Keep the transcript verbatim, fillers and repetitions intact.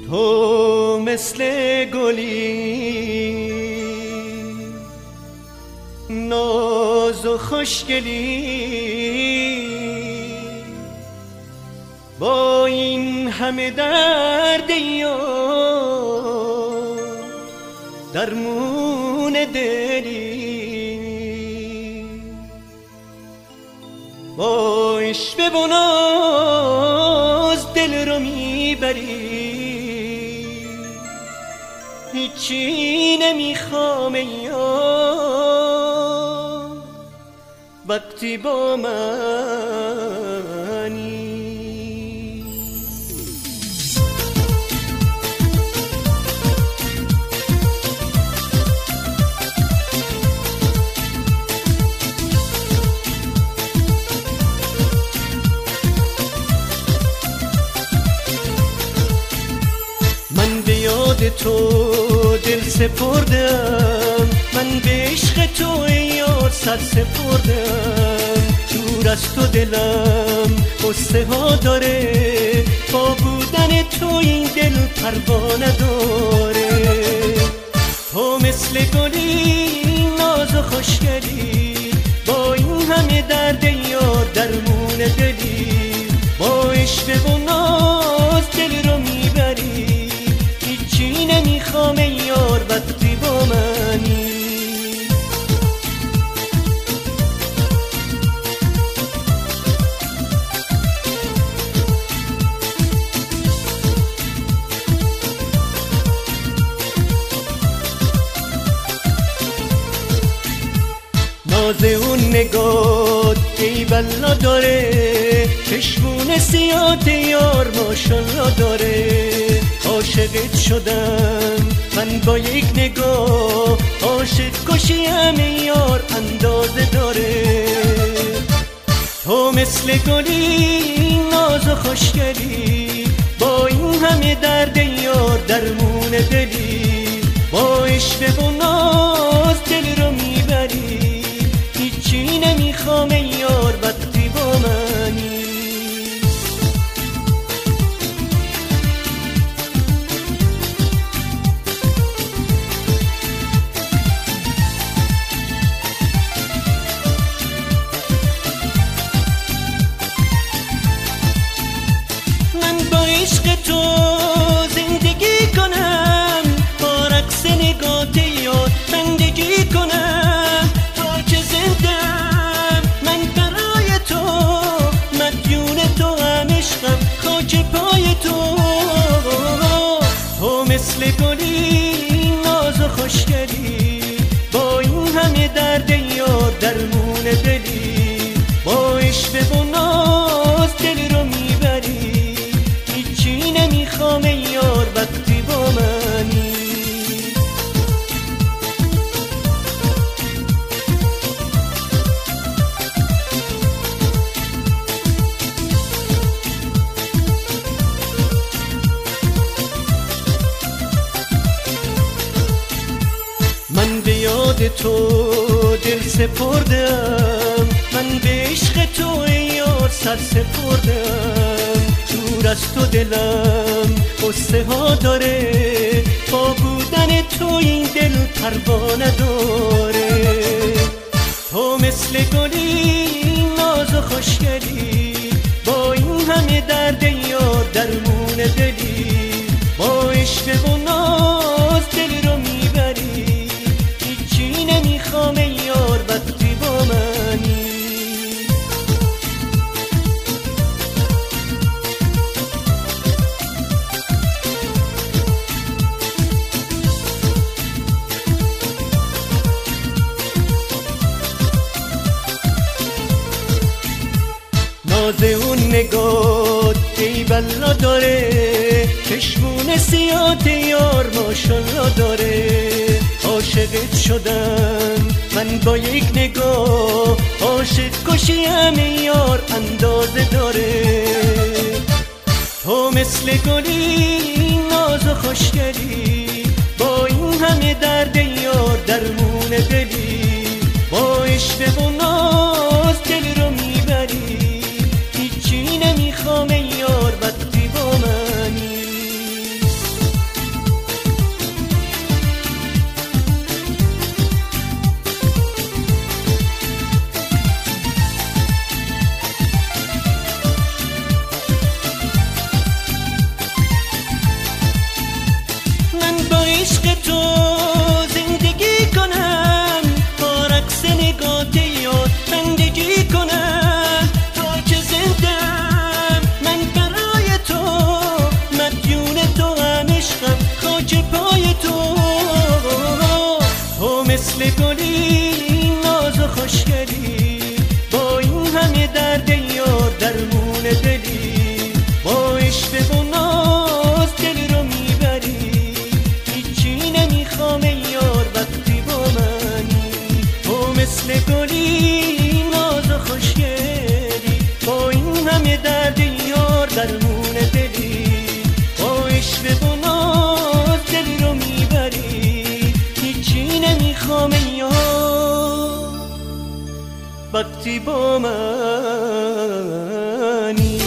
تو مثل گلی ناز و خوشگلی، با این همه درد یار درمون دلی، با عشق و ناز دل رو میبری، هیچی نمیخوام یار وقتی با منی. من به یاد تو دل سپردم، من به عشق تو یار سر سپردم، دور از تو دلم قصه ها داره، با بودن تو این دل پروا نداره. تو مثل گلی ناز و خوشگلی، با این همه درد یار درمون دلی، با عشق و ناز دل رو میبری، هیچی نمیخوام یار وقتی با منی. ناز اون نگاه ای بلا داره، چشمون سیاه یار ماشالله داره. عاشقت شدم من با یک نگاه، عاشق کشی همه یار اندازه داره. تو مثل گلی ناز و خوشگلی، با این همه درد یار درمون دلی، با عشق و ناز دل رو میبری، هیچی نمیخوام یار وقتی با منی. من با عشق تو زندگی کنم، با رقص نگات یار بندگی کنم، تا که زندم من برای تو، مدیون تو هم عشقم خاک پای تو. تو مثل گلی ناز و خوشگلی، با این همه درد یار درمون دلی، با عشق و ناز دل رو میبری، هیچی نمیخوام یار وقتی با منی. من به یاد تو دل سپردم، من به عشق تو یار سر سپردم، دور از تو دلم قصه ها داره، با بودن تو این دل پروا نداره. تو مثل گلی ناز و خوشگلی، با این همه درد یار درمون دلی، با عشق و ناز دل رو میبری، هیچی نمیخوام یار وقتی با منی. ناز اون نگاه ای بلا داره، چشمون سیاه یار ماشالله داره. عاشقت شدم من با یک نگاه، عاشق کشی همه یار اندازه داره. تو مثل گلی ناز و خوشگلی، با این همه درد یار درمون دلی، با عشق و ناز دل رو میبری، هیچی نمیخوام یار وقتی با منی. عشق تو زندگی کنم، با رقص نگات یاد بندگی کنم، تا که زندم من برای تو، مدیون تو هم عشقم خاک پای تو. تو مثل گلی ناز و خوشگلی، با این همه درد یار درمون دلی، با عشق و ناز دل رو میبری، هیچی نمیخوام یار وقتی با منی. تو مثل گلی ناز و خوشگلی، با این همه درد یار درمون دلی، با عشق و ناز دل رو میبری، هیچی نمیخوام یار وقتی با منی.